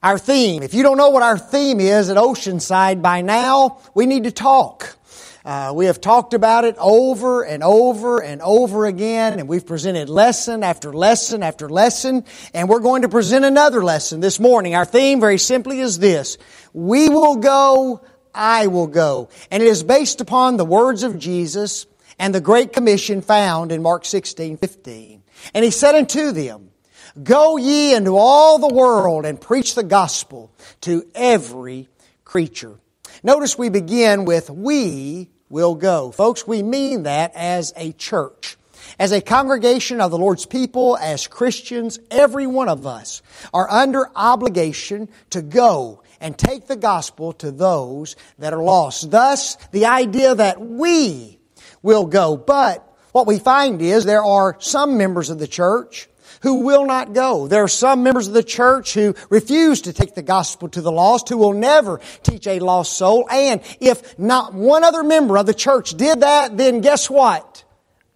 Our theme. If you don't know what our theme is at Oceanside by now, we need to talk. We have talked about it over and over and over again, and we've presented lesson after lesson after lesson, and we're going to present another lesson this morning. Our theme very simply is this: we will go, I will go. And it is based upon the words of Jesus and the Great Commission found in Mark 16:15. And He said unto them, Go ye into all the world and preach the gospel to every creature. Notice we begin with we will go. Folks, we mean that as a church. As a congregation of the Lord's people, as Christians, every one of us are under obligation to go and take the gospel to those that are lost. Thus, the idea that we will go. But what we find is there are some members of the church who will not go. There are some members of the church who refuse to take the gospel to the lost, who will never teach a lost soul. And if not one other member of the church did that, then guess what?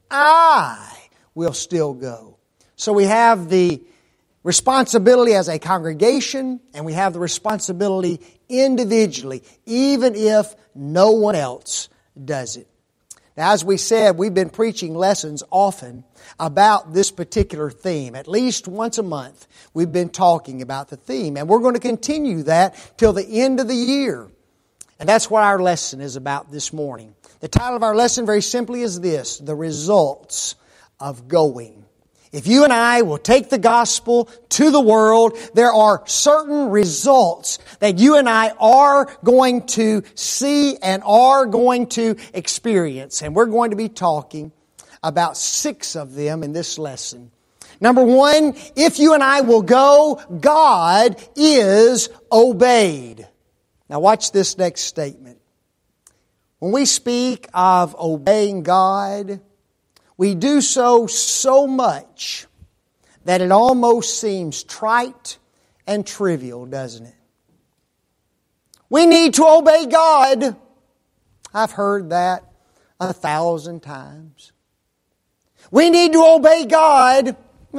I will still go. So we have the responsibility as a congregation, and we have the responsibility individually, even if no one else does it. Now, as we said, we've been preaching lessons often about this particular theme. At least once a month, we've been talking about the theme. And we're going to continue that till the end of the year. And that's what our lesson is about this morning. The title of our lesson very simply is this: the results of going. If you and I will take the gospel to the world, there are certain results that you and I are going to see and are going to experience. And we're going to be talking about 6 of them in this lesson. Number 1, if you and I will go, God is obeyed. Now watch this next statement. When we speak of obeying God, we do so much that it almost seems trite and trivial, doesn't it? We need to obey God. I've heard that 1,000 times. We need to obey God.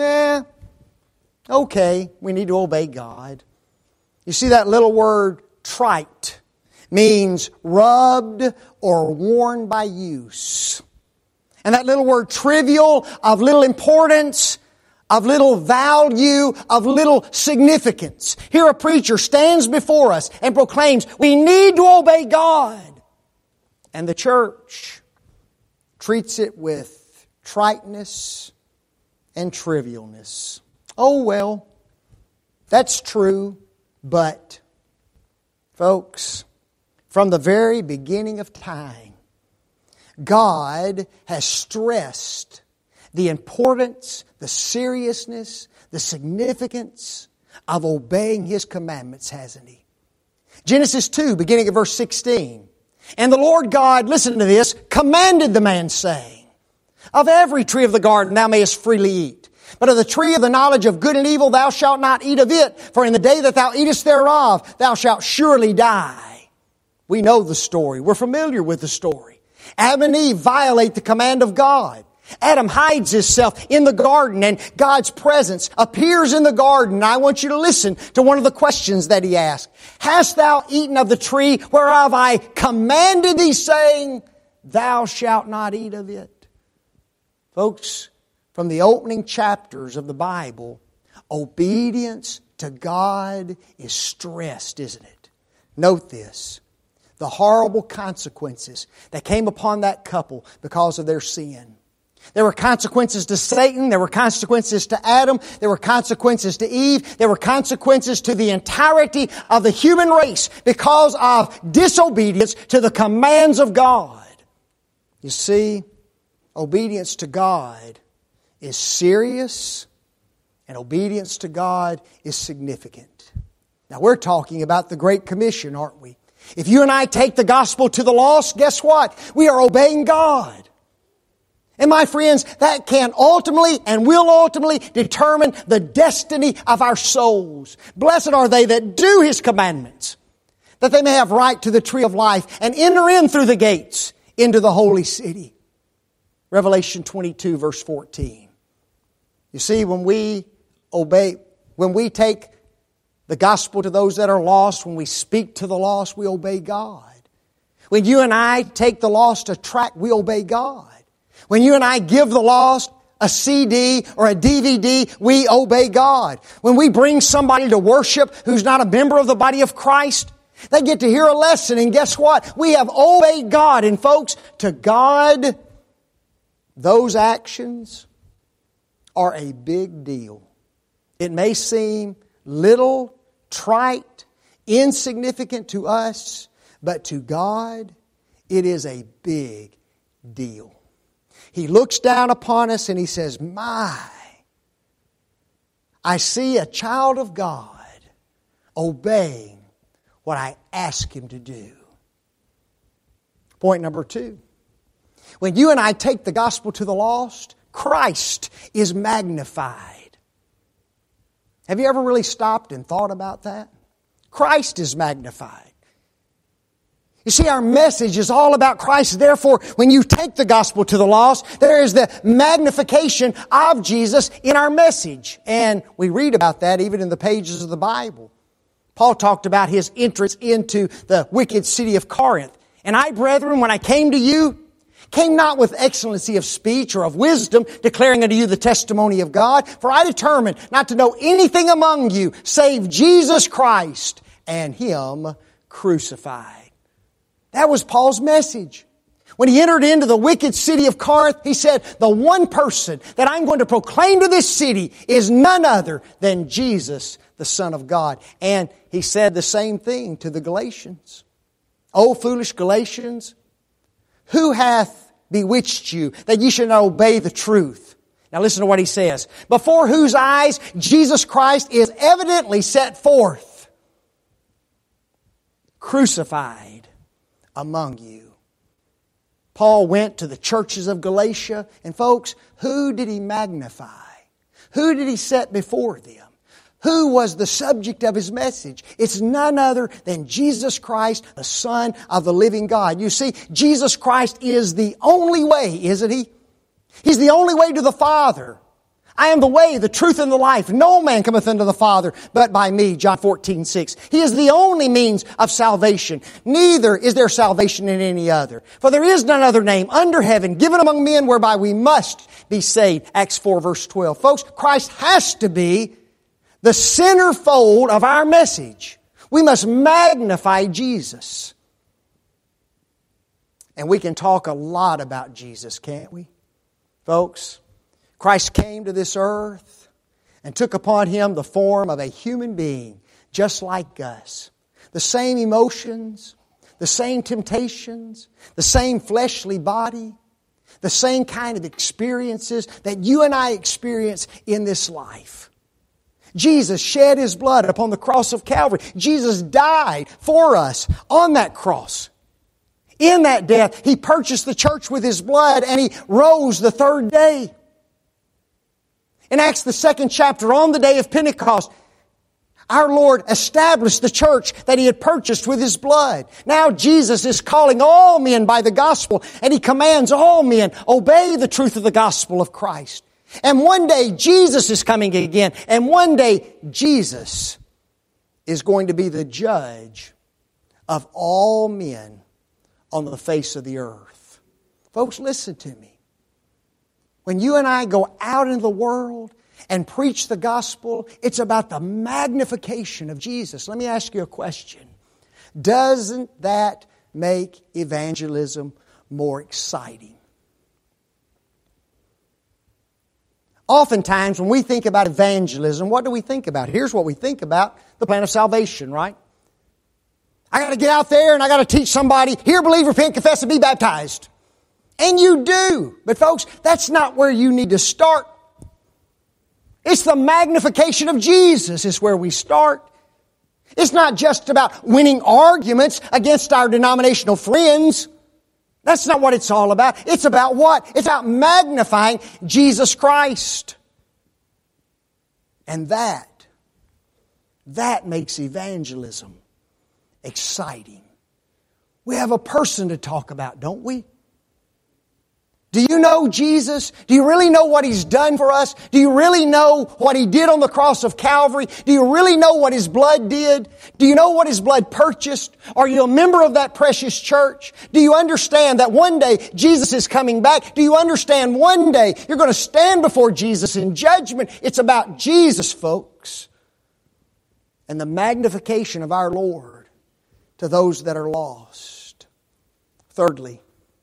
Okay, we need to obey God. You see, that little word trite means rubbed or worn by use. And that little word trivial, of little importance, of little value, of little significance. Here a preacher stands before us and proclaims, we need to obey God. And the church treats it with triteness and trivialness. Oh well, that's true, but folks, from the very beginning of time, God has stressed the importance, the seriousness, the significance of obeying His commandments, hasn't He? Genesis 2, beginning at verse 16. And the Lord God, listen to this, commanded the man, saying, Of every tree of the garden thou mayest freely eat, but of the tree of the knowledge of good and evil thou shalt not eat of it, for in the day that thou eatest thereof thou shalt surely die. We know the story. We're familiar with the story. Adam and Eve violate the command of God. Adam hides himself in the garden, and God's presence appears in the garden. I want you to listen to one of the questions that He asked. Hast thou eaten of the tree whereof I commanded thee, saying, Thou shalt not eat of it? Folks, from the opening chapters of the Bible, obedience to God is stressed, isn't it? Note this: the horrible consequences that came upon that couple because of their sin. There were consequences to Satan. There were consequences to Adam. There were consequences to Eve. There were consequences to the entirety of the human race because of disobedience to the commands of God. You see, obedience to God is serious, and obedience to God is significant. Now, we're talking about the Great Commission, aren't we? If you and I take the gospel to the lost, guess what? We are obeying God. And my friends, that can ultimately and will ultimately determine the destiny of our souls. Blessed are they that do His commandments, that they may have right to the tree of life and enter in through the gates into the holy city. Revelation 22 verse 14. You see, when we obey, when we take the gospel to those that are lost, when we speak to the lost, we obey God. When you and I take the lost a tract, we obey God. When you and I give the lost a CD or a DVD, we obey God. When we bring somebody to worship who's not a member of the body of Christ, they get to hear a lesson, and guess what? We have obeyed God. And folks, to God, those actions are a big deal. It may seem little, trite, insignificant to us, but to God, it is a big deal. He looks down upon us and He says, "My, I see a child of God obeying what I ask him to do." Point number 2. When you and I take the gospel to the lost, Christ is magnified. Have you ever really stopped and thought about that? Christ is magnified. You see, our message is all about Christ. Therefore, when you take the gospel to the lost, there is the magnification of Jesus in our message. And we read about that even in the pages of the Bible. Paul talked about his entrance into the wicked city of Corinth. "And I, brethren, when I came to you, came not with excellency of speech or of wisdom, declaring unto you the testimony of God. For I determined not to know anything among you, save Jesus Christ and Him crucified." That was Paul's message. When he entered into the wicked city of Corinth, he said, "The one person that I'm going to proclaim to this city is none other than Jesus, the Son of God." And he said the same thing to the Galatians. "O foolish Galatians, who hath bewitched you that ye should not obey the truth?" Now listen to what he says. "Before whose eyes Jesus Christ is evidently set forth, crucified among you." Paul went to the churches of Galatia, and folks, who did he magnify? Who did he set before them? Who was the subject of his message? It's none other than Jesus Christ, the Son of the living God. You see, Jesus Christ is the only way, isn't He? He's the only way to the Father. "I am the way, the truth, and the life. No man cometh unto the Father but by me." John 14:6. He is the only means of salvation. "Neither is there salvation in any other. For there is none other name under heaven given among men whereby we must be saved." Acts 4 verse 12. Folks, Christ has to be the centerfold of our message. We must magnify Jesus. And we can talk a lot about Jesus, can't we? Folks, Christ came to this earth and took upon Him the form of a human being, just like us. The same emotions, the same temptations, the same fleshly body, the same kind of experiences that you and I experience in this life. Jesus shed His blood upon the cross of Calvary. Jesus died for us on that cross. In that death, He purchased the church with His blood, and He rose the third day. In Acts, the 2nd chapter, on the day of Pentecost, our Lord established the church that He had purchased with His blood. Now Jesus is calling all men by the gospel, and He commands all men, obey the truth of the gospel of Christ. And one day Jesus is coming again, and one day Jesus is going to be the judge of all men on the face of the earth. Folks, listen to me. When you and I go out into the world and preach the gospel, it's about the magnification of Jesus. Let me ask you a question. Doesn't that make evangelism more exciting? Oftentimes, when we think about evangelism, what do we think about? Here's what we think about: the plan of salvation, right? I got to get out there and I got to teach somebody, "Hear, believe, repent, confess, and be baptized." And you do. But folks, that's not where you need to start. It's the magnification of Jesus is where we start. It's not just about winning arguments against our denominational friends. That's not what it's all about. It's about what? It's about magnifying Jesus Christ. And that makes evangelism exciting. We have a person to talk about, don't we? Do you know Jesus? Do you really know what He's done for us? Do you really know what He did on the cross of Calvary? Do you really know what His blood did? Do you know what His blood purchased? Are you a member of that precious church? Do you understand that one day Jesus is coming back? Do you understand one day you're going to stand before Jesus in judgment? It's about Jesus, folks, and the magnification of our Lord to those that are lost. Thirdly,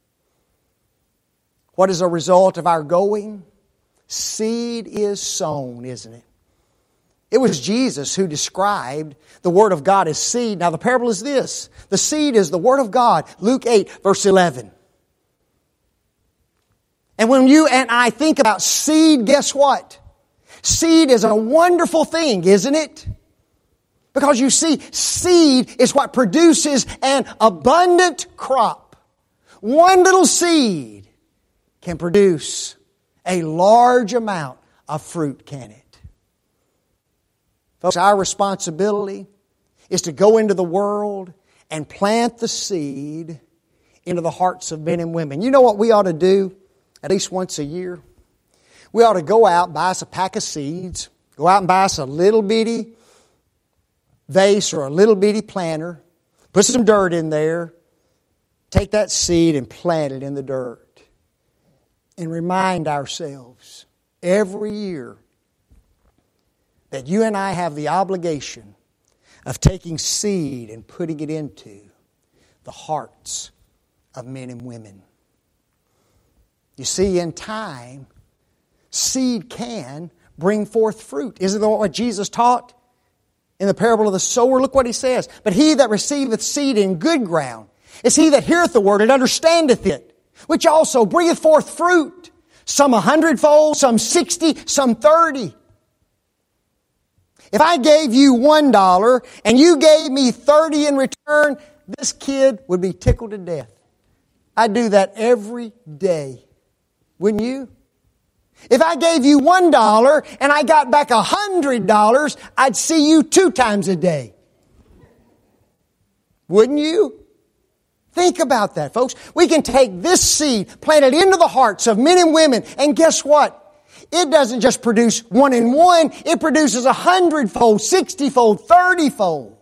what is a result of our going? Seed is sown, isn't it? It was Jesus who described the Word of God as seed. Now the parable is this. The seed is the Word of God. Luke 8, verse 11. And when you and I think about seed, guess what? Seed is a wonderful thing, isn't it? Because you see, seed is what produces an abundant crop. One little seed can produce a large amount of fruit, can it? Folks, our responsibility is to go into the world and plant the seed into the hearts of men and women. You know what we ought to do at least once a year? We ought to go out and buy us a pack of seeds, go out and buy us a little bitty vase or a little bitty planter, put some dirt in there, take that seed and plant it in the dirt. And remind ourselves every year that you and I have the obligation of taking seed and putting it into the hearts of men and women. You see, in time, seed can bring forth fruit. Isn't that what Jesus taught in the parable of the sower? Look what He says. But he that receiveth seed in good ground is he that heareth the word and understandeth it, which also bringeth forth fruit, some 100-fold, some 60, some 30. If I gave you $1 and you gave me 30 in return, this kid would be tickled to death. I'd do that every day. Wouldn't you? If I gave you $1 and I got back $100, I'd see you 2 times a day. Wouldn't you? Think about that, folks. We can take this seed, plant it into the hearts of men and women, and guess what? It doesn't just produce 1 and 1, it produces 100-fold, 60-fold, 30-fold.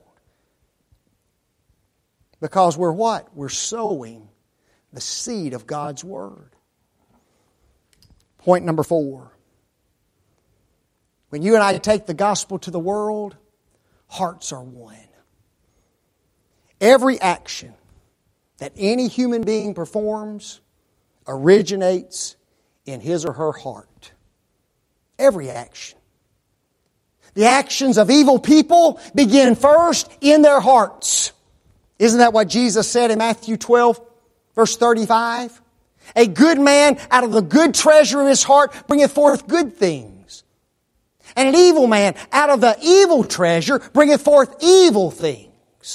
Because we're what? We're sowing the seed of God's Word. Point number 4. When you and I take the gospel to the world, hearts are won. Every action that any human being performs originates in his or her heart. Every action. The actions of evil people begin first in their hearts. Isn't that what Jesus said in Matthew 12, verse 35? A good man out of the good treasure of his heart bringeth forth good things. And an evil man out of the evil treasure bringeth forth evil things.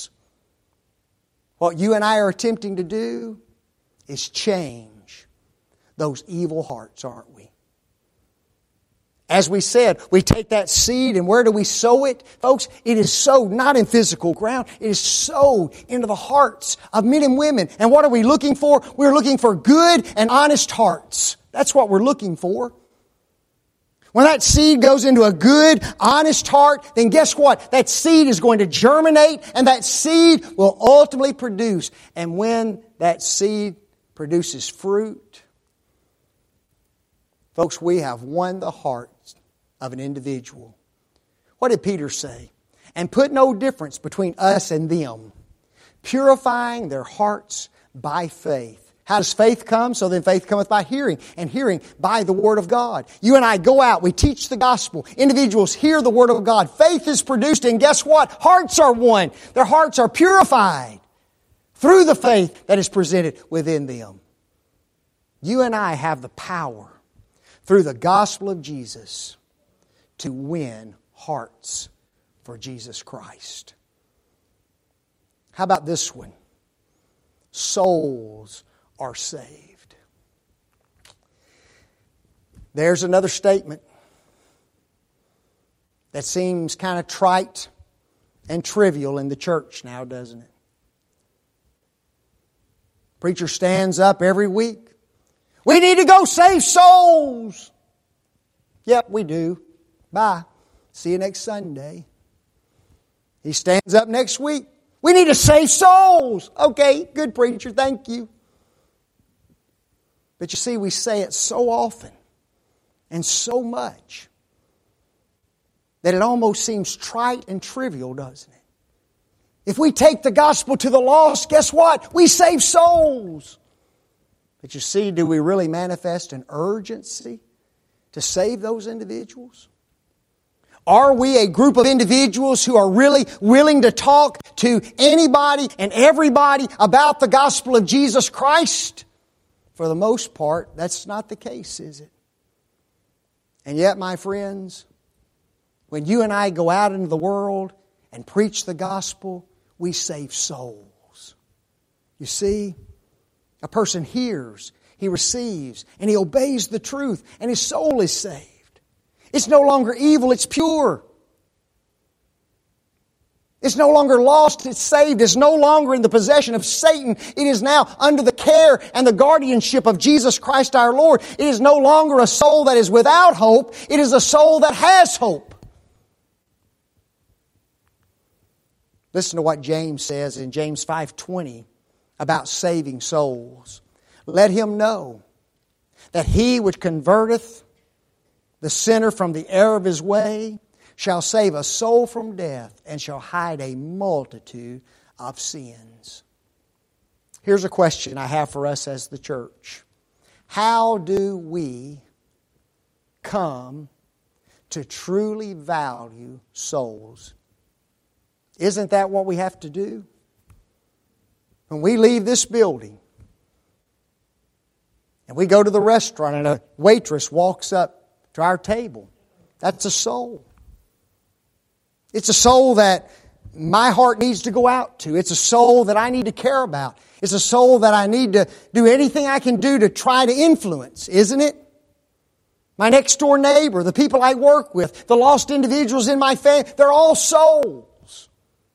What you and I are attempting to do is change those evil hearts, aren't we? As we said, we take that seed and where do we sow it? Folks, it is sowed not in physical ground. It is sowed into the hearts of men and women. And what are we looking for? We're looking for good and honest hearts. That's what we're looking for. When that seed goes into a good, honest heart, then guess what? That seed is going to germinate and that seed will ultimately produce. And when that seed produces fruit, folks, we have won the hearts of an individual. What did Peter say? And put no difference between us and them, purifying their hearts by faith. How does faith come? So then faith cometh by hearing, and hearing by the Word of God. You and I go out, we teach the gospel. Individuals hear the Word of God. Faith is produced, and guess what? Hearts are won. Their hearts are purified through the faith that is presented within them. You and I have the power through the gospel of Jesus to win hearts for Jesus Christ. How about this one? Souls are saved. There's another statement that seems kind of trite and trivial in the church now, doesn't it? Preacher stands up every week We need to go save souls. Yep, we do. Bye. See you next Sunday. He stands up next week. We need to save souls. Okay, good preacher, thank you. But you see, we say it so often and so much that it almost seems trite and trivial, doesn't it? If we take the gospel to the lost, guess what? We save souls. But you see, do we really manifest an urgency to save those individuals? Are we a group of individuals who are really willing to talk to anybody and everybody about the gospel of Jesus Christ? For the most part, that's not the case, is it? And yet, my friends, when you and I go out into the world and preach the gospel, we save souls. You see, a person hears, he receives, and he obeys the truth, and his soul is saved. It's no longer evil, it's pure. It's no longer lost, it's saved. It's no longer in the possession of Satan. It is now under the care and the guardianship of Jesus Christ our Lord. It is no longer a soul that is without hope. It is a soul that has hope. Listen to what James says in James 5:20 about saving souls. Let him know that he which converteth the sinner from the error of his way shall save a soul from death and shall hide a multitude of sins. Here's a question I have for us as the church. How do we come to truly value souls? Isn't that what we have to do? When we leave this building and we go to the restaurant and a waitress walks up to our table, that's a soul. It's a soul that my heart needs to go out to. It's a soul that I need to care about. It's a soul that I need to do anything I can do to try to influence, isn't it? My next door neighbor, the people I work with, the lost individuals in my family, they're all souls.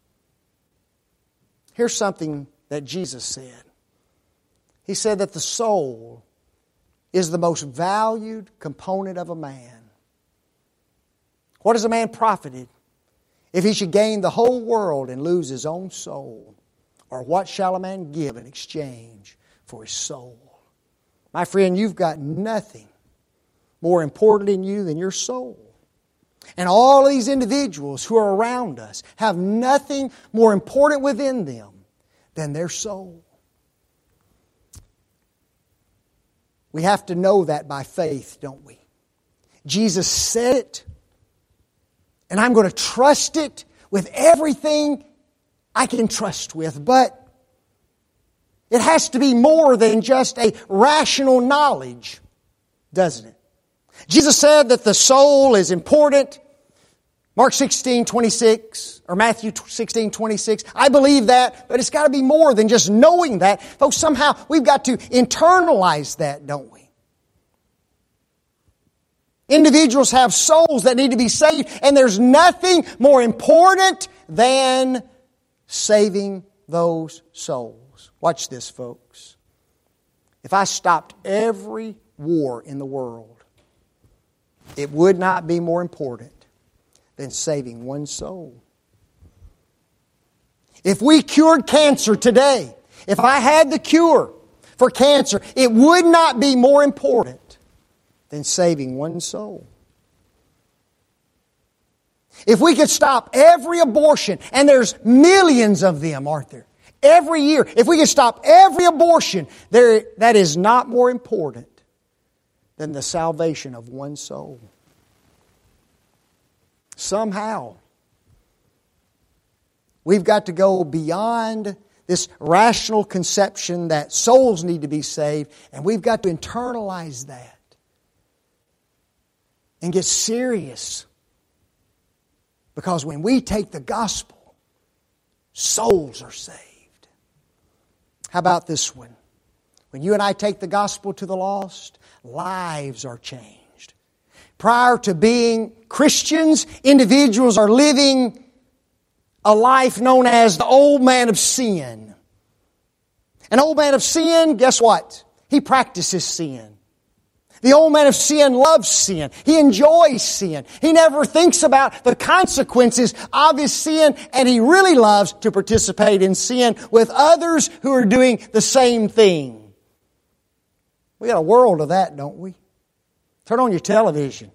Here's something that Jesus said. He said that the soul is the most valued component of a man. What is a man profited if he should gain the whole world and lose his own soul? Or what shall a man give in exchange for his soul? My friend, you've got nothing more important in you than your soul. And all these individuals who are around us have nothing more important within them than their soul. We have to know that by faith, don't we? Jesus said it, and I'm going to trust it with everything I can trust with. But it has to be more than just a rational knowledge, doesn't it? Jesus said that the soul is important. Mark 16:26 or Matthew 16:26. I believe that, but it's got to be more than just knowing that. Folks, somehow we've got to internalize that, don't we? Individuals have souls that need to be saved, and there's nothing more important than saving those souls. Watch this, folks. If I stopped every war in the world, it would not be more important than saving one soul. If we cured cancer today, if I had the cure for cancer, it would not be more important than saving one soul. If we could stop every abortion, and there's millions of them, aren't there? Every year, if we could stop every abortion, that is not more important than the salvation of one soul. Somehow, we've got to go beyond this rational conception that souls need to be saved, and we've got to internalize that and get serious. Because when we take the gospel, souls are saved. How about this one? When you and I take the gospel to the lost, lives are changed. Prior to being Christians, individuals are living a life known as the old man of sin. An old man of sin, guess what? He practices sin. The old man of sin loves sin. He enjoys sin. He never thinks about the consequences of his sin, and he really loves to participate in sin with others who are doing the same thing. We got a world of that, don't we? Turn on your television.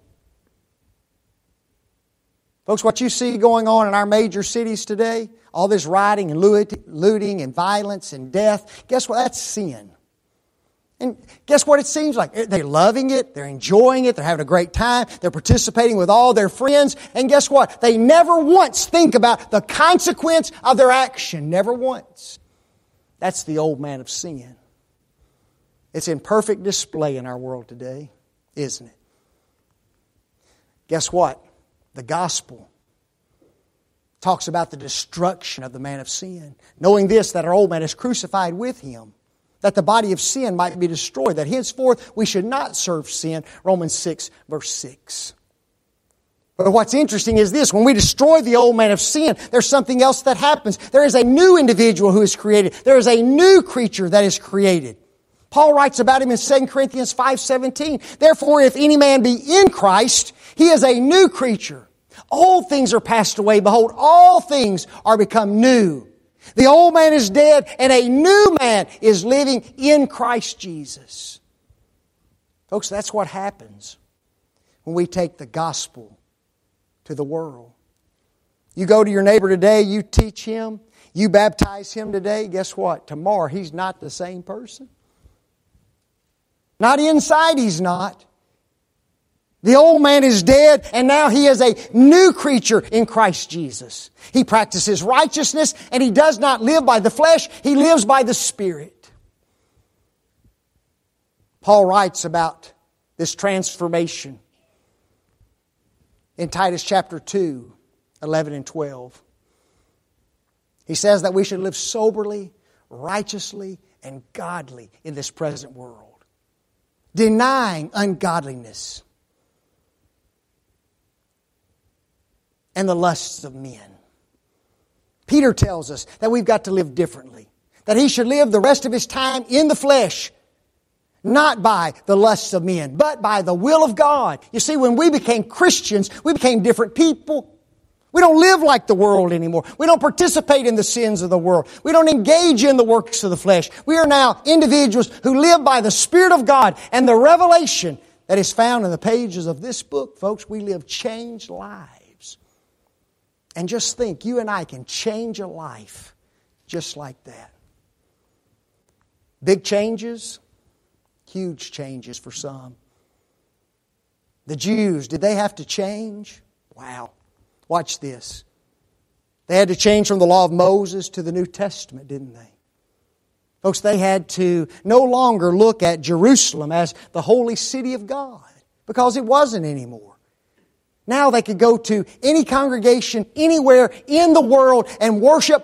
Folks, what you see going on in our major cities today, all this rioting and looting and violence and death, guess what? That's sin. And guess what it seems like? They're loving it, they're enjoying it, they're having a great time, they're participating with all their friends, and guess what? They never once think about the consequence of their action. Never once. That's the old man of sin. It's in perfect display in our world today, isn't it? Guess what? The gospel talks about the destruction of the man of sin. Knowing this, that our old man is crucified with him, that the body of sin might be destroyed, that henceforth we should not serve sin. Romans 6, verse 6. But what's interesting is this: when we destroy the old man of sin, there's something else that happens. There is a new individual who is created. There is a new creature that is created. Paul writes about him in 2 Corinthians 5:17. Therefore, if any man be in Christ, he is a new creature. Old things are passed away. Behold, all things are become new. The old man is dead, and a new man is living in Christ Jesus. Folks, that's what happens when we take the gospel to the world. You go to your neighbor today, you teach him, you baptize him today, guess what? Tomorrow he's not the same person. Not inside he's not. The old man is dead, and now he is a new creature in Christ Jesus. He practices righteousness, and he does not live by the flesh. He lives by the Spirit. Paul writes about this transformation in Titus chapter 2, 11 and 12. He says that we should live soberly, righteously, and godly in this present world, denying ungodliness and the lusts of men. Peter tells us that we've got to live differently. That he should live the rest of his time in the flesh, not by the lusts of men, but by the will of God. You see, when we became Christians, we became different people. We don't live like the world anymore. We don't participate in the sins of the world. We don't engage in the works of the flesh. We are now individuals who live by the Spirit of God and the revelation that is found in the pages of this book. Folks, we live changed lives. And just think, you and I can change a life just like that. Big changes, huge changes for some. The Jews, did they have to change? Wow. Watch this. They had to change from the law of Moses to the New Testament, didn't they? Folks, they had to no longer look at Jerusalem as the holy city of God, because it wasn't anymore. Now they could go to any congregation anywhere in the world and worship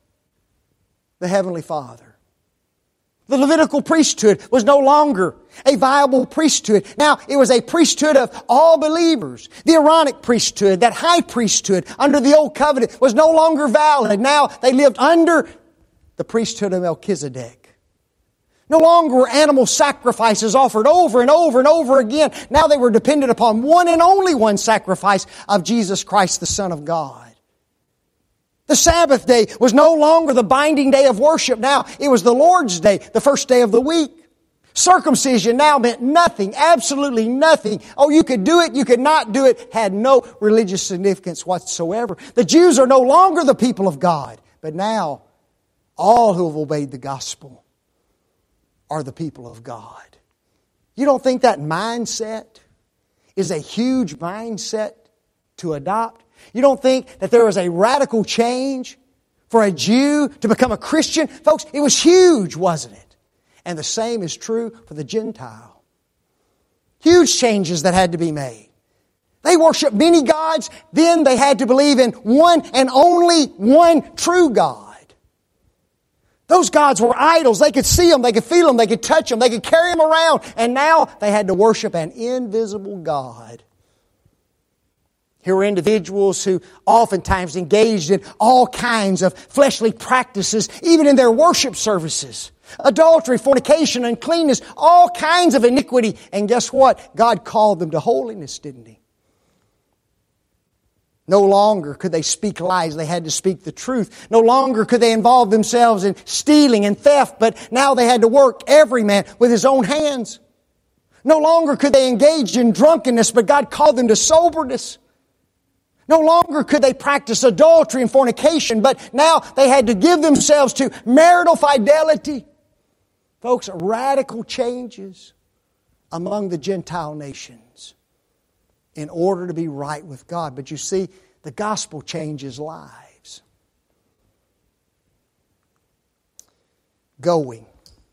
the Heavenly Father. The Levitical priesthood was no longer a viable priesthood. Now it was a priesthood of all believers. The Aaronic priesthood, that high priesthood under the Old Covenant, was no longer valid. Now they lived under the priesthood of Melchizedek. No longer were animal sacrifices offered over and over and over again. Now they were dependent upon one and only one sacrifice of Jesus Christ, the Son of God. The Sabbath day was no longer the binding day of worship. Now it was the Lord's day, the first day of the week. Circumcision now meant nothing, absolutely nothing. Oh, you could do it, you could not do it, had no religious significance whatsoever. The Jews are no longer the people of God, but now all who have obeyed the gospel are the people of God. You don't think that mindset is a huge mindset to adopt? You don't think that there was a radical change for a Jew to become a Christian? Folks, it was huge, wasn't it? And the same is true for the Gentile. Huge changes that had to be made. They worshiped many gods, then they had to believe in one and only one true God. Those gods were idols. They could see them, they could feel them, they could touch them, they could carry them around. And now they had to worship an invisible God. Here were individuals who oftentimes engaged in all kinds of fleshly practices, even in their worship services. Adultery, fornication, uncleanness, all kinds of iniquity. And guess what? God called them to holiness, didn't He? No longer could they speak lies. They had to speak the truth. No longer could they involve themselves in stealing and theft, but now they had to work every man with his own hands. No longer could they engage in drunkenness, but God called them to soberness. No longer could they practice adultery and fornication, but now they had to give themselves to marital fidelity. Folks, radical changes among the Gentile nations in order to be right with God. But you see, the gospel changes lives. Going.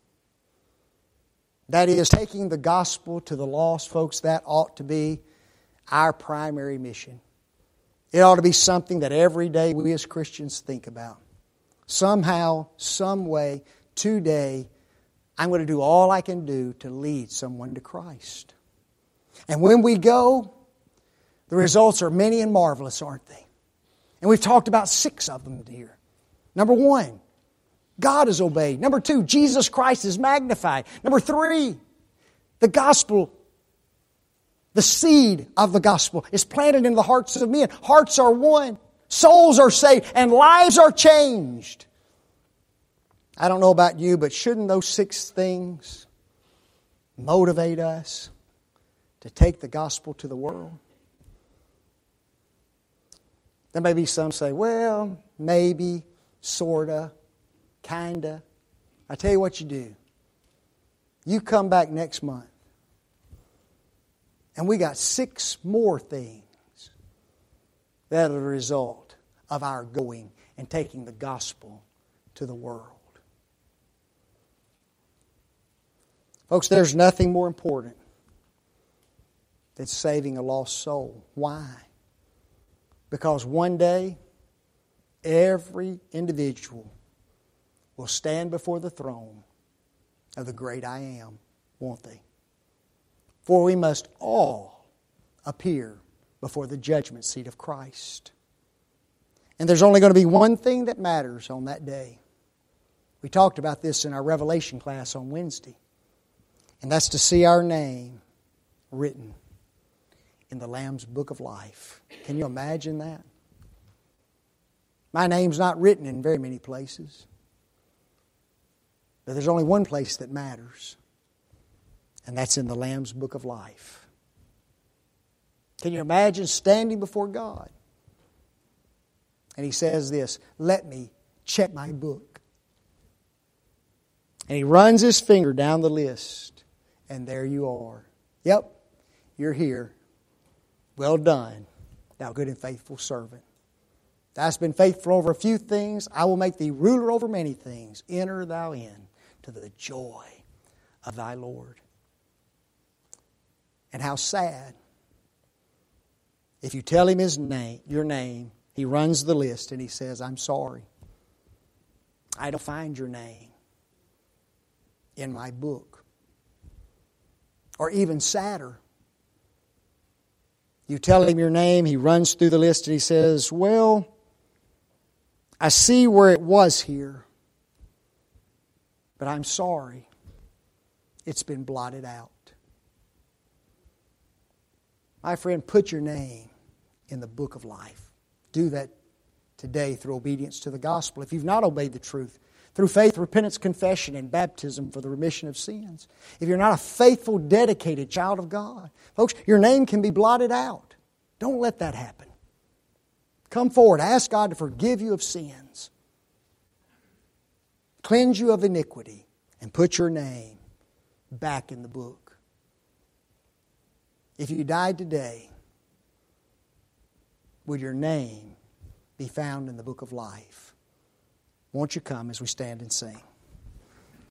That is, taking the gospel to the lost, folks, that ought to be our primary mission. It ought to be something that every day we as Christians think about. Somehow, some way, today, I'm going to do all I can do to lead someone to Christ. And when we go, the results are many and marvelous, aren't they? And we've talked about 6 of them here. Number 1, God is obeyed. Number 2, Jesus Christ is magnified. Number 3, the gospel, the seed of the gospel is planted in the hearts of men. Hearts are won. Souls are saved. And lives are changed. I don't know about you, but shouldn't those 6 things motivate us to take the gospel to the world? There may be some say, well, maybe, sorta, kinda. I tell you what you do. You come back next month, and we got 6 more things that are the result of our going and taking the gospel to the world. Folks, there's nothing more important than saving a lost soul. Why? Because one day, every individual will stand before the throne of the great I Am, won't they? For we must all appear before the judgment seat of Christ. And there's only going to be one thing that matters on that day. We talked about this in our Revelation class on Wednesday. And that's to see our name written in the Lamb's Book of Life. Can you imagine that? My name's not written in very many places. But there's only one place that matters. And that's in the Lamb's Book of Life. Can you imagine standing before God? And He says this, let me check my book. And He runs His finger down the list. And there you are. Yep, you're here. Well done, thou good and faithful servant. Thou hast been faithful over a few things. I will make thee ruler over many things. Enter thou in to the joy of thy Lord. And how sad. If you tell Him your name, He runs the list and He says, I'm sorry. I don't find your name in my book. Or even sadder, you tell Him your name, He runs through the list and He says, well, I see where it was here, but I'm sorry. It's been blotted out. My friend, put your name in the book of life. Do that today through obedience to the gospel. If you've not obeyed the truth, through faith, repentance, confession, and baptism for the remission of sins. If you're not a faithful, dedicated child of God, folks, your name can be blotted out. Don't let that happen. Come forward. Ask God to forgive you of sins. Cleanse you of iniquity. And put your name back in the book. If you died today, would your name be found in the book of life? Won't you come as we stand and sing?